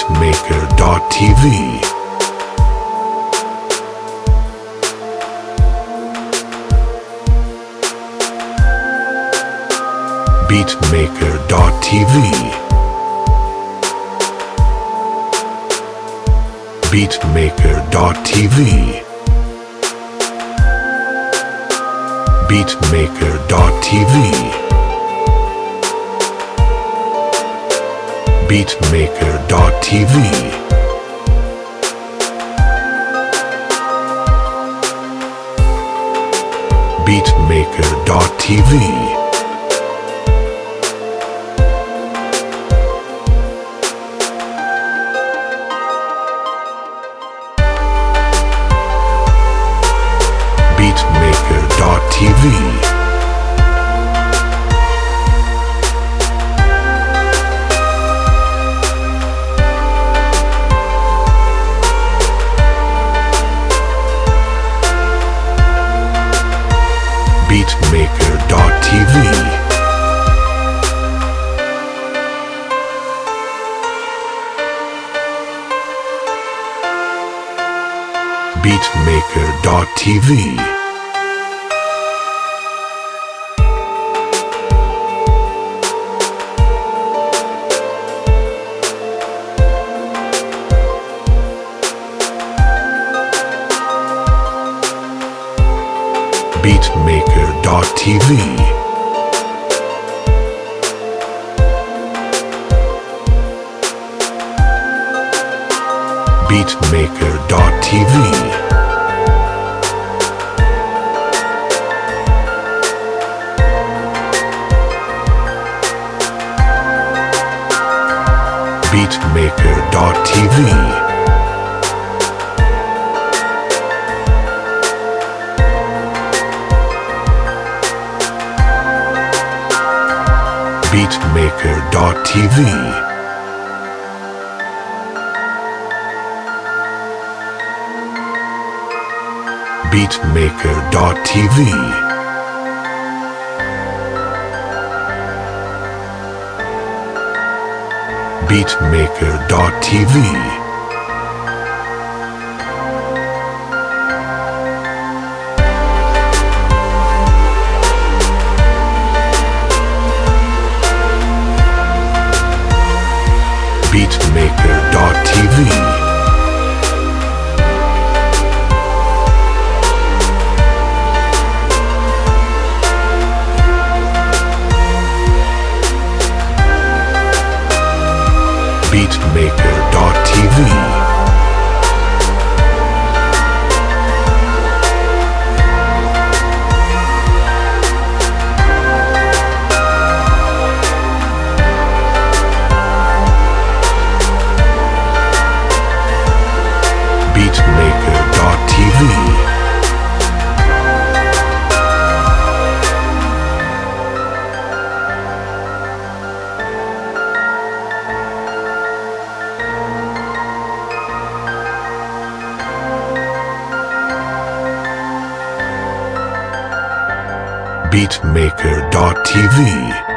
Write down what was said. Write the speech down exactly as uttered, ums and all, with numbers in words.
Beatmaker dot T V. Beatmaker dot T V. Beatmaker dot T V. Beatmaker dot T V. Beatmaker dot T V. Beatmaker dot T V. Beatmaker dot T V. Beatmaker dot T V. Beatmaker dot T V. Beatmaker dot T V. Beatmaker dot T V. Beatmaker dot T V. Beatmaker dot T V. Beatmaker dot T V. Beatmaker dot T V. Beatmaker dot T V. Beatmaker dot T V. Beatmaker dot T V. Beatmaker dot T V.